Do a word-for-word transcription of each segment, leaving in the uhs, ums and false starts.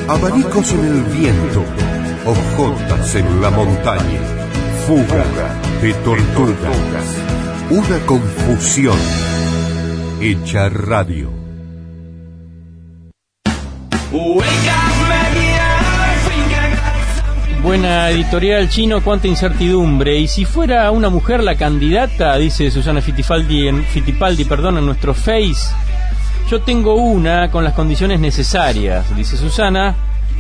abanicos en el viento, hojotas en la montaña, fuga de tortugas, una confusión hecha radio. Buena editorial, Chino, cuánta incertidumbre. Y si fuera una mujer la candidata, dice Susana Fittipaldi en, Fittipaldi, perdón, en nuestro Face. Yo tengo una con las condiciones necesarias, dice Susana.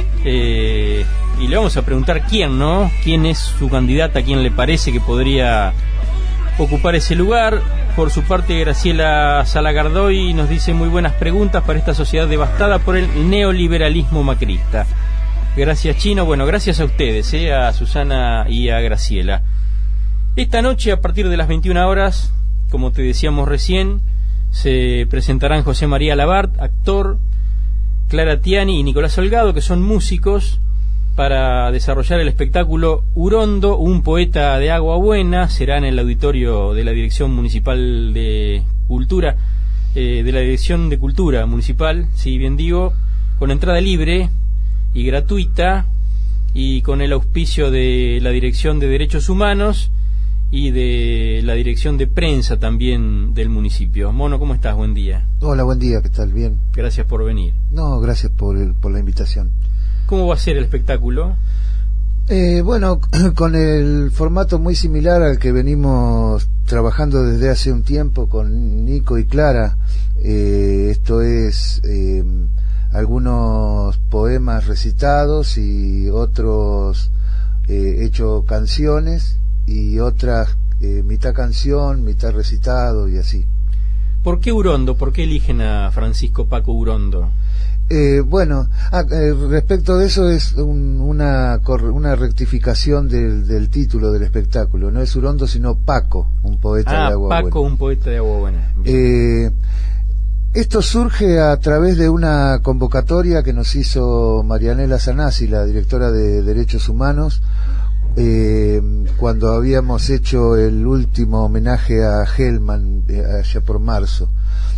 Eh, y le vamos a preguntar quién, ¿no? ¿Quién es su candidata? ¿Quién le parece que podría ocupar ese lugar? Por su parte, Graciela Salagardoy nos dice: muy buenas preguntas para esta sociedad devastada por el neoliberalismo macrista. Gracias, Chino. Bueno, gracias a ustedes, eh, a Susana y a Graciela. Esta noche, a partir de las veintiuna horas, como te decíamos recién, se presentarán José María Labart, actor, Clara Tiani y Nicolás Holgado, que son músicos, para desarrollar el espectáculo Urondo, un poeta de agua buena. Será en el auditorio de la Dirección Municipal de Cultura, eh, de la Dirección de Cultura Municipal, si bien digo, con entrada libre y gratuita, y con el auspicio de la Dirección de Derechos Humanos y de la Dirección de Prensa también del municipio. Mono, ¿cómo estás? Buen día. Hola, buen día, ¿qué tal? Bien. Gracias por venir. No, gracias por, el, por la invitación. ¿Cómo va a ser el espectáculo? Eh, bueno, con el formato muy similar al que venimos trabajando desde hace un tiempo con Nico y Clara. Eh, esto es eh, algunos poemas recitados y otros eh, hecho canciones, y otras eh, mitad canción, mitad recitado y así. ¿Por qué Urondo? ¿Por qué eligen a Francisco Paco Urondo? Eh, bueno, ah, eh, respecto de eso es un, una una rectificación del, del título del espectáculo. No es Urondo, sino Paco, un poeta ah, de agua Paco, buena. Paco, un poeta de agua buena. Eh, esto surge a través de una convocatoria que nos hizo Marianela Sanasi, la directora de Derechos Humanos, eh, cuando habíamos hecho el último homenaje a Hellman, eh, allá por marzo.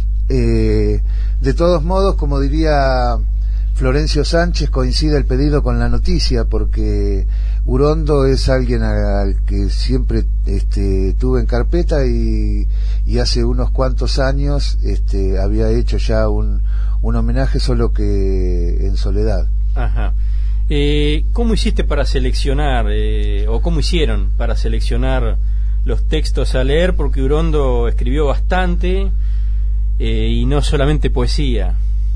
Eh, de todos modos, como diría Florencio Sánchez, coincide el pedido con la noticia, porque Urondo es alguien al que siempre este, tuve en carpeta, y, y hace unos cuantos años este, había hecho ya un, un homenaje, solo que en soledad. Ajá. Eh, ¿Cómo hiciste para seleccionar, eh, o cómo hicieron para seleccionar los textos a leer? Porque Urondo escribió bastante, eh, y no solamente poesía.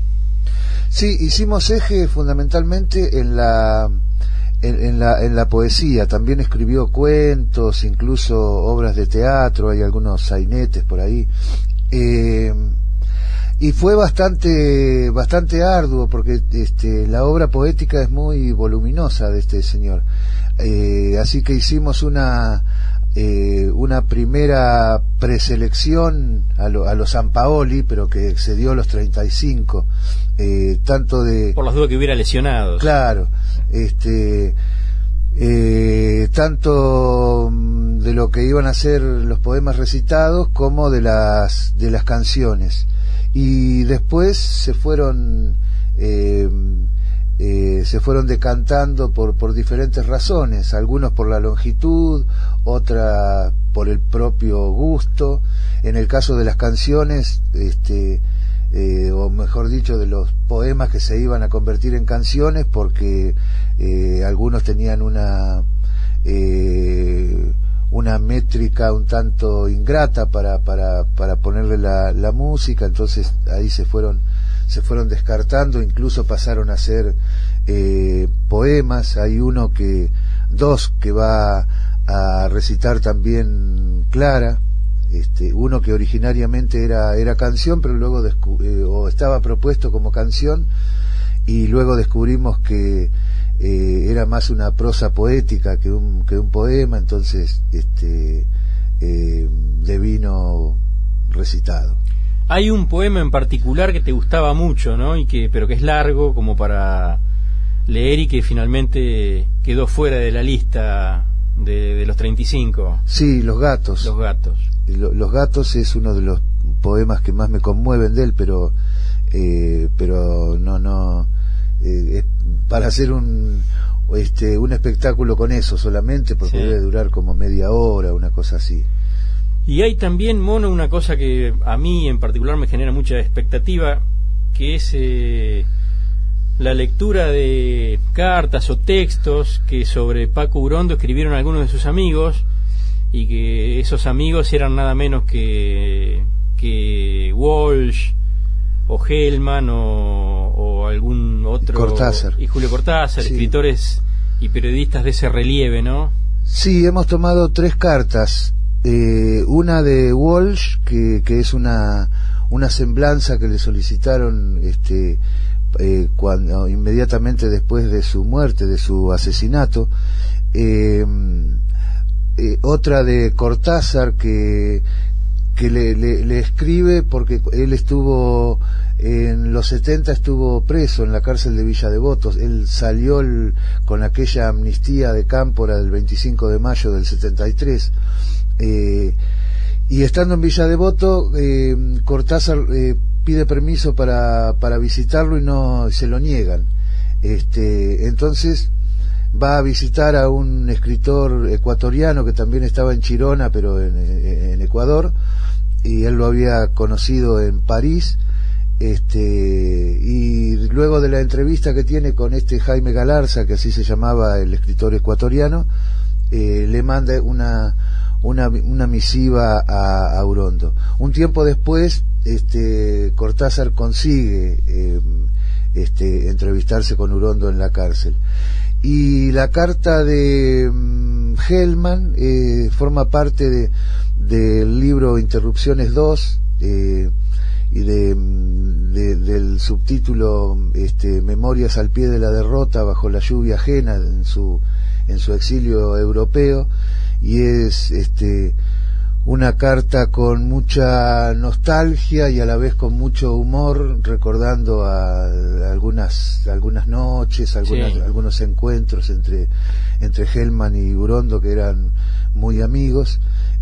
Sí, hicimos eje fundamentalmente en la, en, en la en la poesía. También escribió cuentos, incluso obras de teatro, hay algunos sainetes por ahí. Eh, y fue bastante bastante arduo, porque este, la obra poética es muy voluminosa de este señor. Eh, así que hicimos una eh, una primera preselección a lo, a los San Paoli, pero que excedió los treinta y cinco. Eh, tanto de por las dudas que hubiera lesionados. Claro, este eh, tanto de lo que iban a ser los poemas recitados como de las de las canciones, y después se fueron eh, eh, se fueron decantando por por diferentes razones, algunos por la longitud, otras por el propio gusto. En el caso de las canciones, este Eh, o mejor dicho, de los poemas que se iban a convertir en canciones, porque eh, algunos tenían una eh, una métrica un tanto ingrata para para para ponerle la, la música, entonces ahí se fueron se fueron descartando, incluso pasaron a ser eh, poemas. Hay uno que dos que va a recitar también Clara. Este, uno que originariamente era era canción, pero luego descu- eh, o estaba propuesto como canción, y luego descubrimos que eh, era más una prosa poética que un que un poema, entonces este eh, devino recitado. Hay un poema en particular que te gustaba mucho, ¿no? Y que pero que es largo como para leer, y que finalmente quedó fuera de la lista de, de los treinta y cinco. Sí, Los gatos. Los gatos. Los gatos es uno de los poemas que más me conmueven de él, pero eh, pero no no eh, es, para hacer un este un espectáculo con eso solamente, porque sí, debe durar como media hora, una cosa así. Y hay también, Mono, una cosa que a mí en particular me genera mucha expectativa, que es eh, la lectura de cartas o textos que sobre Paco Urondo escribieron algunos de sus amigos, y que esos amigos eran nada menos que, que Walsh o Hellman o, o algún otro, Cortázar. Y Julio Cortázar, sí, escritores y periodistas de ese relieve, ¿no? Sí, hemos tomado tres cartas. Eh, una de Walsh, que, que es una una semblanza que le solicitaron este eh, cuando inmediatamente después de su muerte, de su asesinato. Eh, eh, otra de Cortázar, que que le, le, le escribe porque él estuvo en los setenta, estuvo preso en la cárcel de Villa Devoto. Él salió el, con aquella amnistía de Cámpora del veinticinco de mayo del setenta y tres. Eh, y estando en Villa Devoto, eh, Cortázar eh, pide permiso para, para visitarlo y no se lo niegan. Este, entonces va a visitar a un escritor ecuatoriano que también estaba en Chirona, pero en, en Ecuador, y él lo había conocido en París. Este, y luego de la entrevista que tiene con este Jaime Galarza, que así se llamaba el escritor ecuatoriano, eh, le manda una Una, una misiva a, a Urondo. Un tiempo después, este, Cortázar consigue eh, este, entrevistarse con Urondo en la cárcel. Y la carta de um, Hellman eh, forma parte de del libro Interrupciones dos, eh, y de, de, del subtítulo este, Memorias al pie de la derrota bajo la lluvia ajena, en su en su exilio europeo. Y es este una carta con mucha nostalgia y a la vez con mucho humor, recordando a, a algunas algunas noches, algunas, sí, algunos encuentros entre entre Hellman y Urondo, que eran muy amigos.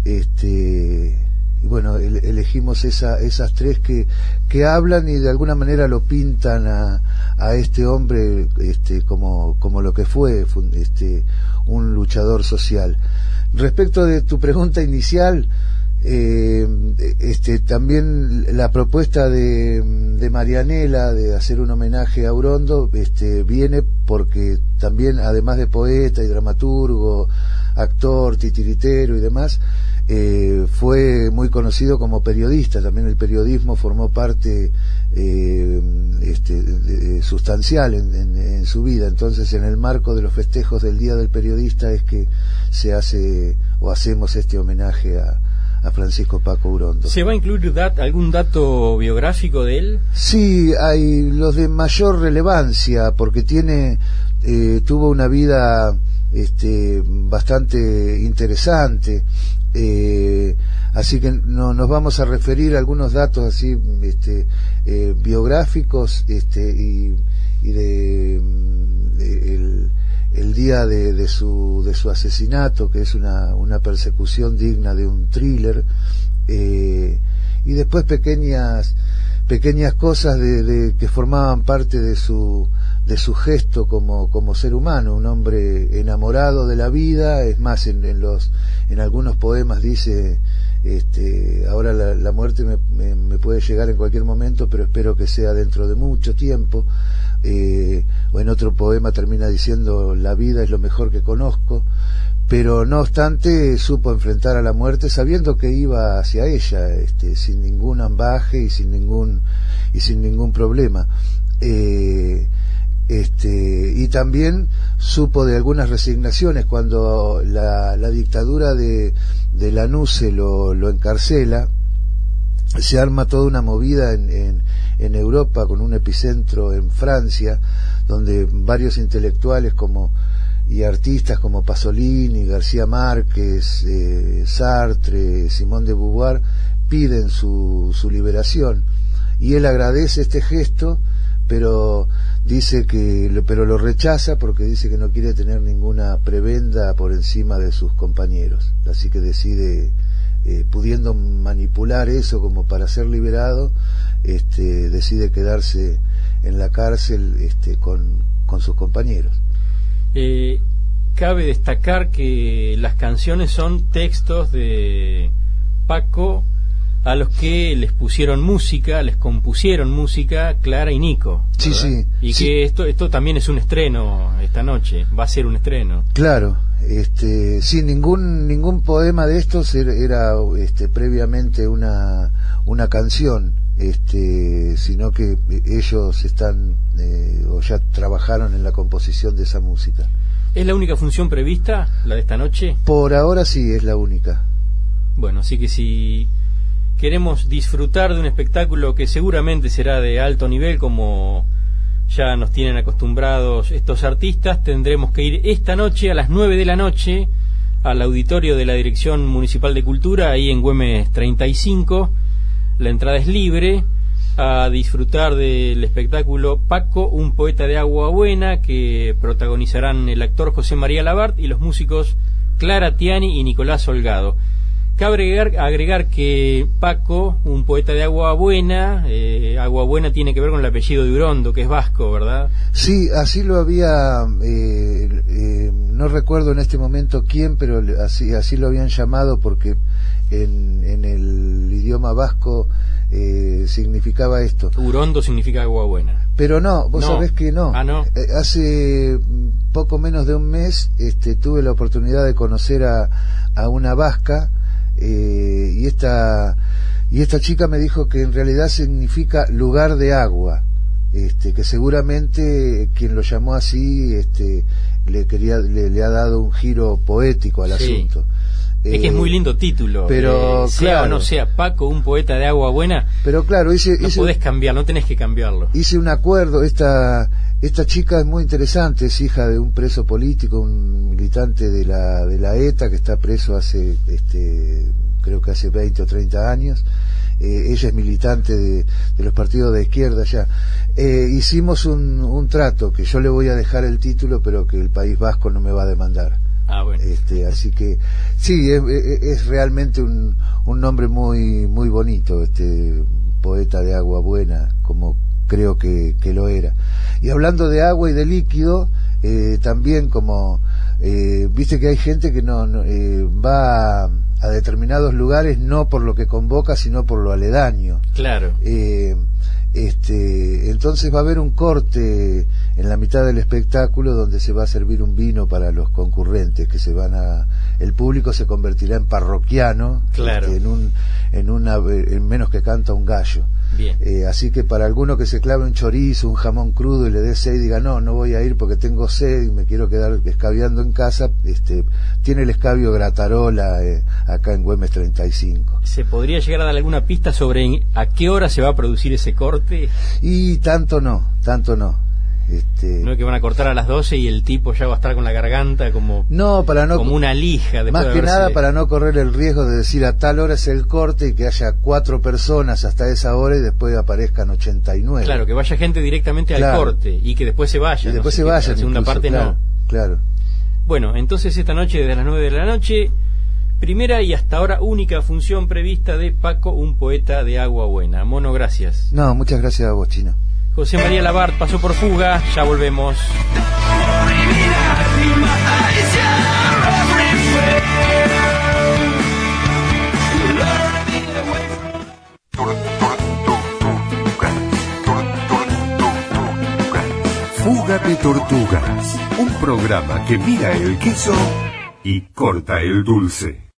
Este y bueno, el, elegimos esa, esas tres que que hablan y de alguna manera lo pintan a, a este hombre este como como lo que fue, este un luchador social. Respecto de tu pregunta inicial, eh, este también la propuesta de, de Marianela de hacer un homenaje a Urondo este viene porque también, además de poeta y dramaturgo, actor, titiritero y demás, eh, fue muy conocido como periodista. También el periodismo formó parte eh, este, de, de, sustancial en, en, en su vida. Entonces, en el marco de los festejos del Día del Periodista es que se hace o hacemos este homenaje a, a Francisco Paco Urondo. ¿Se va a incluir dat, algún dato biográfico de él? Sí, hay los de mayor relevancia, porque tiene eh, tuvo una vida este bastante interesante, eh, así que no, nos vamos a referir a algunos datos así este eh, biográficos este y, y de, de el, el día de, de su de su asesinato, que es una una persecución digna de un thriller, eh, y después pequeñas pequeñas cosas de, de que formaban parte de su de su gesto como como ser humano, un hombre enamorado de la vida. Es más, en, en los en algunos poemas dice este ahora la, la muerte me, me, me puede llegar en cualquier momento, pero espero que sea dentro de mucho tiempo. Eh, o en otro poema termina diciendo la vida es lo mejor que conozco. Pero no obstante supo enfrentar a la muerte sabiendo que iba hacia ella, este, sin ningún ambaje y sin ningún y sin ningún problema. Eh, este y también supo de algunas resignaciones cuando la, la dictadura de, de Lanusse lo, lo encarcela. Se arma toda una movida en, en, en Europa, con un epicentro en Francia, donde varios intelectuales como y artistas como Pasolini, García Márquez, eh, Sartre, Simone de Beauvoir piden su, su liberación, y él agradece este gesto, pero dice que pero lo rechaza porque dice que no quiere tener ninguna prebenda por encima de sus compañeros. Así que decide, eh, pudiendo manipular eso como para ser liberado, este decide quedarse en la cárcel este con con sus compañeros. Eh, cabe destacar que las canciones son textos de Paco a los que les pusieron música, les compusieron música Clara y Nico, ¿verdad? Sí, sí. Y sí. que esto esto también es un estreno esta noche, va a ser un estreno. Claro, este, sí, ningún ningún poema de estos era, era este, previamente una una canción, este, sino que ellos están eh, o ya trabajaron en la composición de esa música. ¿Es la única función prevista, la de esta noche? Por ahora sí, es la única. Bueno, así que si queremos disfrutar de un espectáculo que seguramente será de alto nivel, como ya nos tienen acostumbrados estos artistas, tendremos que ir esta noche a las nueve de la noche al auditorio de la Dirección Municipal de Cultura, ahí en Güemes treinta y cinco. La entrada es libre, a disfrutar del espectáculo Paco, un poeta de agua buena, que protagonizarán el actor José María Labart y los músicos Clara Tiani y Nicolás Holgado. Cabe agregar, agregar que Paco, un poeta de agua buena, eh, agua buena tiene que ver con el apellido de Urondo, que es vasco, ¿verdad? Sí, así lo había, eh, eh, no recuerdo en este momento quién, pero así, así lo habían llamado porque en, en el idioma vasco eh, significaba esto. Urondo significa agua buena. Pero no, vos no. sabés que no. Ah, no. Eh, hace poco menos de un mes este, tuve la oportunidad de conocer a, a una vasca. Eh, y esta y esta chica me dijo que en realidad significa lugar de agua, este, que seguramente quien lo llamó así este, le quería le, le ha dado un giro poético al sí. asunto. Es eh, que es muy lindo título, pero eh, sea claro, o no sea Paco, un poeta de agua buena, pero claro, hice, no hice, podés cambiar, no tenés que cambiarlo. Hice un acuerdo. Esta esta chica es muy interesante, es hija de un preso político, un militante de la de la ETA que está preso hace este creo que hace veinte o treinta años. Eh, ella es militante de, de los partidos de izquierda ya. Eh, hicimos un, un trato que yo le voy a dejar el título, pero que el País Vasco no me va a demandar. Ah, bueno. Este, así que sí, es, es realmente un, un nombre muy muy bonito, este poeta de agua buena, como creo que, que lo era. Y hablando de agua y de líquido, eh, también como eh, viste que hay gente que no, no eh, va a, a determinados lugares no por lo que convoca, sino por lo aledaño. Claro. Eh, este, entonces va a haber un corte en la mitad del espectáculo donde se va a servir un vino para los concurrentes que se van a, el público se convertirá en parroquiano, claro. este, en un, en una, en menos que canta un gallo. Bien. Eh, así que para alguno que se clave un chorizo, un jamón crudo y le dé sed y diga no, no voy a ir porque tengo sed y me quiero quedar escabeando en casa, este, tiene el escabio Gratarola eh, acá en Güemes treinta y cinco. ¿Se podría llegar a dar alguna pista sobre a qué hora se va a producir ese corte? Y tanto no, tanto no. Este... No es que van a cortar a las doce y el tipo ya va a estar con la garganta como, no, para no, como una lija. Más de que haberse... nada para no correr el riesgo de decir a tal hora es el corte y que haya cuatro personas hasta esa hora y después aparezcan ochenta y nueve. Claro, que vaya gente directamente claro. al corte y que después se vaya. Y después no sé, se vaya. La segunda incluso, parte claro, no. Claro. Bueno, entonces esta noche desde las nueve de la noche, primera y hasta ahora única función prevista de Paco, un poeta de agua buena. Mono, gracias. No, muchas gracias a vos, Chino. José María Labart pasó por Fuga, ya volvemos. Fuga de Tortugas, un programa que mira el queso y corta el dulce.